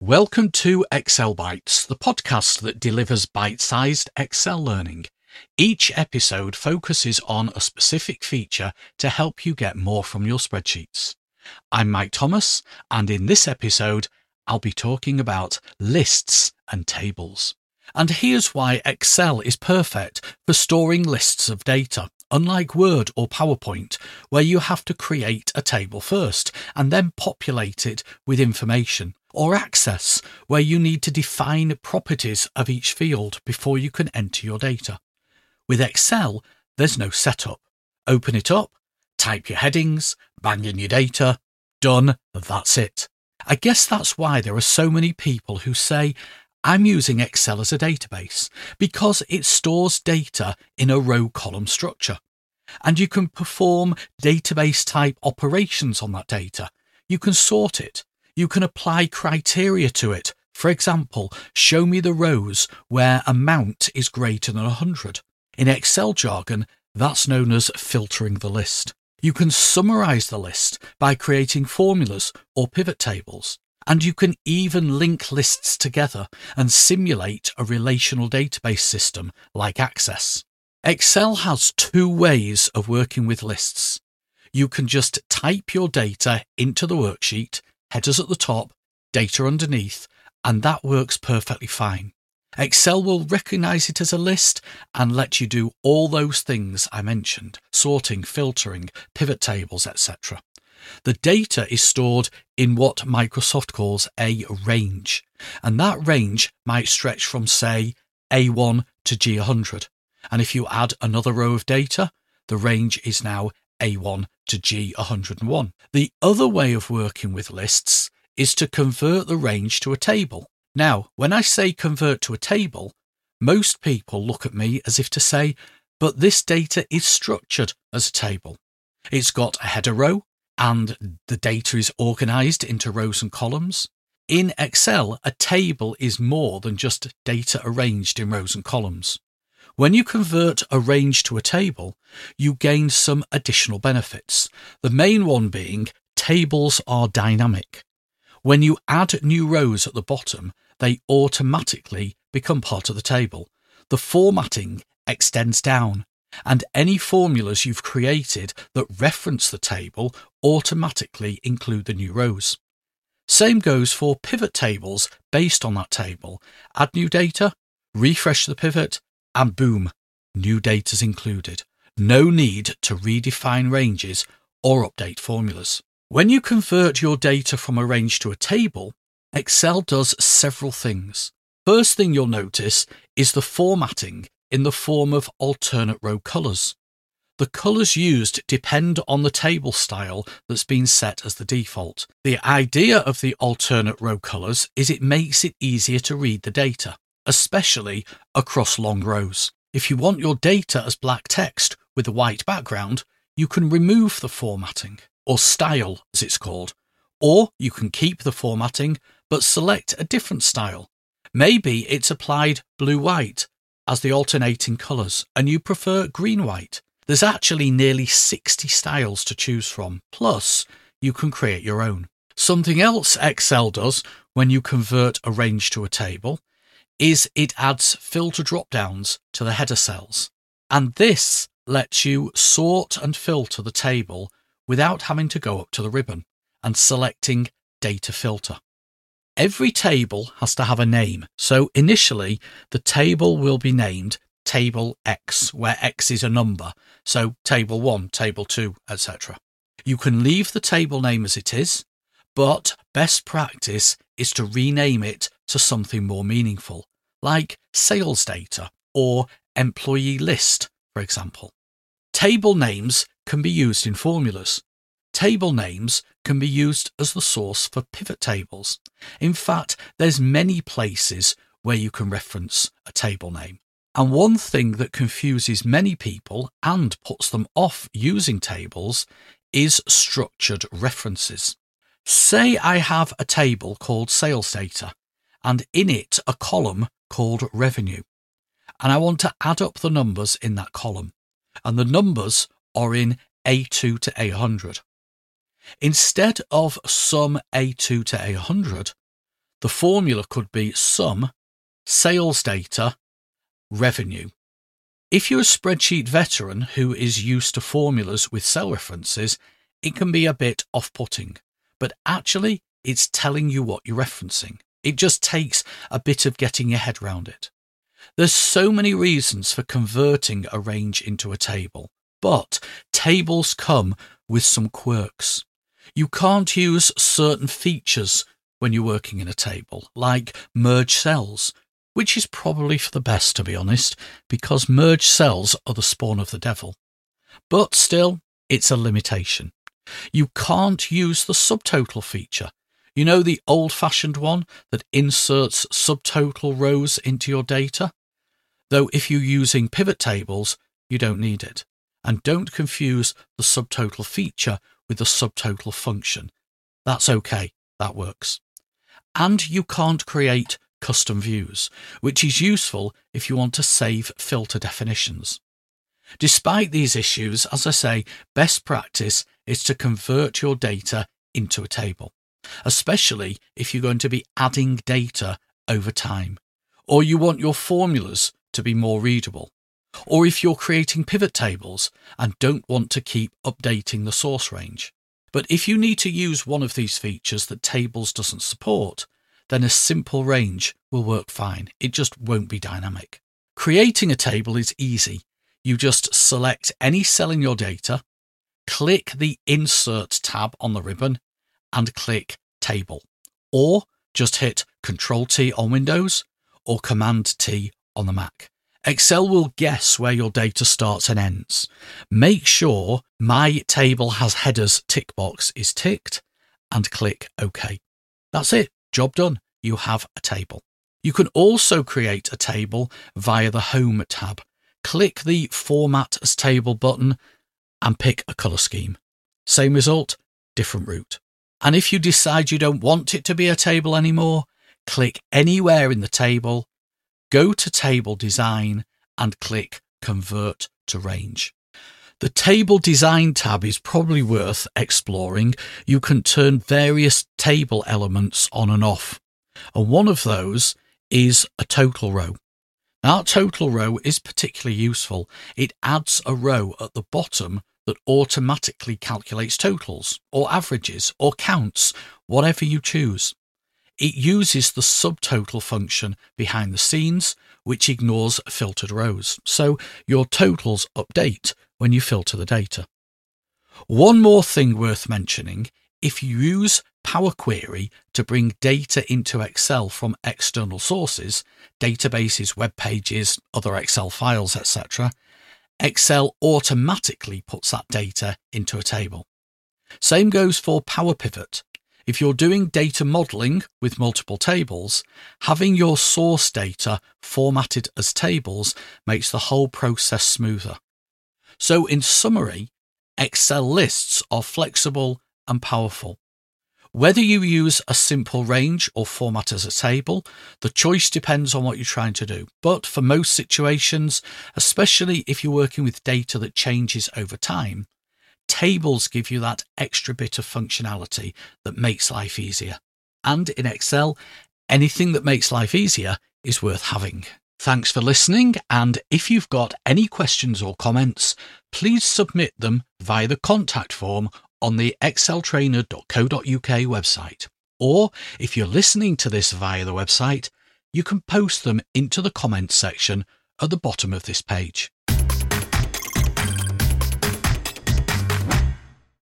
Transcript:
Welcome to Excel Bytes, the podcast that delivers bite-sized Excel learning. Each episode focuses on a specific feature to help you get more from your spreadsheets. I'm Mike Thomas, and in this episode, I'll be talking about lists and tables. And here's why Excel is perfect for storing lists of data, unlike Word or PowerPoint, where you have to create a table first and then populate it with information, or Access, where you need to define properties of each field before you can enter your data. With Excel, there's no setup. Open it up, type your headings, bang in your data, done, that's it. I guess that's why there are so many people who say, I'm using Excel as a database, because it stores data in a row-column structure. And you can perform database-type operations on that data. You can sort it. You can apply criteria to it. For example, show me the rows where amount is greater than 100. In Excel jargon, that's known as filtering the list. You can summarize the list by creating formulas or pivot tables. And you can even link lists together and simulate a relational database system like Access. Excel has two ways of working with lists. You can just type your data into the worksheet, headers at the top, data underneath, and that works perfectly fine. Excel will recognize it as a list and let you do all those things I mentioned, sorting, filtering, pivot tables, etc. The data is stored in what Microsoft calls a range, and that range might stretch from, say, A1 to G100. And if you add another row of data, the range is now A1 to G101. The other way of working with lists is to convert the range to a table. Now, when I say convert to a table, most people look at me as if to say, but this data is structured as a table. It's got a header row, and the data is organized into rows and columns. In Excel, a table is more than just data arranged in rows and columns. When you convert a range to a table, you gain some additional benefits. The main one being tables are dynamic. When you add new rows at the bottom, they automatically become part of the table. The formatting extends down, and any formulas you've created that reference the table automatically include the new rows. Same goes for pivot tables based on that table. Add new data, refresh the pivot, and boom, new data's included. No need to redefine ranges or update formulas. When you convert your data from a range to a table, Excel does several things. First thing you'll notice is the formatting in the form of alternate row colours. The colours used depend on the table style that's been set as the default. The idea of the alternate row colours is it makes it easier to read the data, especially across long rows. If you want your data as black text with a white background, you can remove the formatting, or style as it's called, or you can keep the formatting but select a different style. Maybe it's applied blue-white as the alternating colours and you prefer green-white. There's actually nearly 60 styles to choose from, plus you can create your own. Something else Excel does when you convert a range to a table is it adds filter drop-downs to the header cells. And this lets you sort and filter the table without having to go up to the ribbon and selecting Data Filter. Every table has to have a name, so initially the table will be named Table X, where X is a number, so Table 1, Table 2, etc. You can leave the table name as it is, but best practice is to rename it to something more meaningful, like sales data or employee list, for example. Table names can be used in formulas. Table names can be used as the source for pivot tables. In fact, there's many places where you can reference a table name. And one thing that confuses many people and puts them off using tables is structured references. Say I have a table called sales data and in it a column called revenue. And I want to add up the numbers in that column. And the numbers are in A2 to A100. Instead of sum A2 to A100, The formula could be sum, sales data, revenue. If you're a spreadsheet veteran who is used to formulas with cell references, it can be a bit off-putting, but actually it's telling you what you're referencing. It just takes a bit of getting your head around it. There's so many reasons for converting a range into a table, but tables come with some quirks. You can't use certain features when you're working in a table, like merge cells, which is probably for the best, to be honest, because merge cells are the spawn of the devil. But still, it's a limitation. You can't use the subtotal feature. You know, the old-fashioned one that inserts subtotal rows into your data? Though if you're using pivot tables, you don't need it. And don't confuse the subtotal feature with the subtotal function. That's okay, that works. And you can't create custom views, which is useful if you want to save filter definitions. Despite these issues, as I say, best practice is to convert your data into a table, especially if you're going to be adding data over time, or you want your formulas to be more readable, or if you're creating pivot tables and don't want to keep updating the source range. But if you need to use one of these features that tables doesn't support, then a simple range will work fine. It just won't be dynamic. Creating a table is easy. You just select any cell in your data, click the Insert tab on the ribbon, and click Table. Or just hit Ctrl-T on Windows or Command-T on the Mac. Excel will guess where your data starts and ends. Make sure My Table Has Headers tick box is ticked and click OK. That's it. Job done. You have a table. You can also create a table via the Home tab. Click the Format as Table button and pick a colour scheme. Same result, different route. And if you decide you don't want it to be a table anymore, click anywhere in the table, go to Table Design and click Convert to Range. The Table Design tab is probably worth exploring. You can turn various table elements on and off, and one of those is a total row. Now, that total row is particularly useful. It adds a row at the bottom that automatically calculates totals, or averages, or counts, whatever you choose. It uses the subtotal function behind the scenes, which ignores filtered rows, so your totals update when you filter the data. One more thing worth mentioning, if you use Power Query to bring data into Excel from external sources, databases, web pages, other Excel files, etc., Excel automatically puts that data into a table. Same goes for Power Pivot. If you're doing data modeling with multiple tables, having your source data formatted as tables makes the whole process smoother. So in summary, Excel lists are flexible and powerful. Whether you use a simple range or format as a table, the choice depends on what you're trying to do. But for most situations, especially if you're working with data that changes over time, tables give you that extra bit of functionality that makes life easier. And in Excel, anything that makes life easier is worth having. Thanks for listening, and if you've got any questions or comments, please submit them via the contact form on the exceltrainer.co.uk website. Or if you're listening to this via the website, you can post them into the comments section at the bottom of this page.